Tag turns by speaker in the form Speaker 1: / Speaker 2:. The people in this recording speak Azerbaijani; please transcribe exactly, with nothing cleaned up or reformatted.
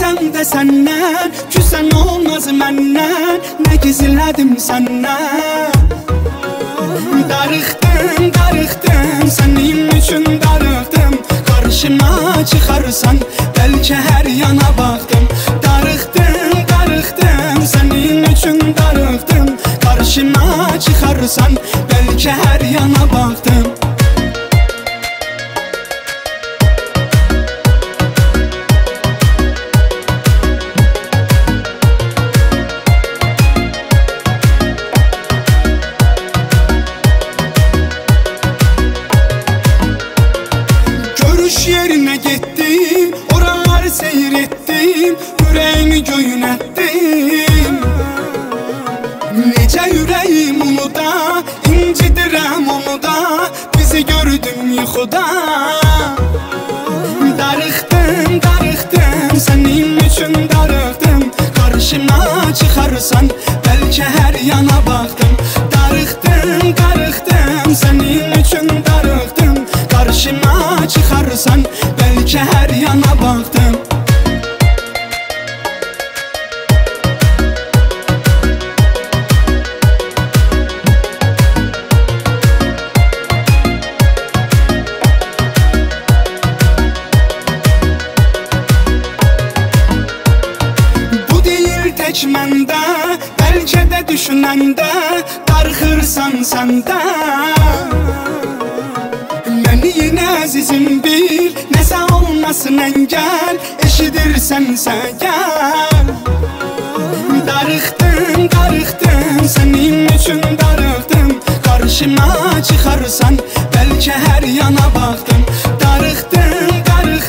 Speaker 1: istəyirəm də səndən, küsən olmaz məndən, nə gizlədim səndən. Darıxdım, darıxdım, sənin üçün darıxdım, qarşıma çıxarsan, bəlkə hər yana baxdım. Darıxdım, darıxdım, sənin üçün darıxdım, qarşıma çıxarsan, bəlkə hər yana baxdım. Görüş yerinə getdim, oraları seyir etdim, ürəyimi göynətdim. Necə ürəyim onu da, incidirəm onu da, bizi gördüm yuxuda. Darıxdım, darıxdım, sənin üçün darıxdım, qarşıma çıxarsan, bəlkə hər yana baxdım. Darıxdım, darıxdım, sənin üçün darıxdım, qarşıma çıxarsan, bəlkə hər yana baxdım. Bu deyil tək məndə, bəlkə də düşünəndə, darıxırsan səndə. Məni yenə əzizim bil, nəsə olmasın əngəl, eşidirsənsə gəl. Darıxdım, darıxdım, sənin üçün darıxdım, qarşıma çıxarsan, bəlkə hər yana baxdım. Darıxdım, darıxdım,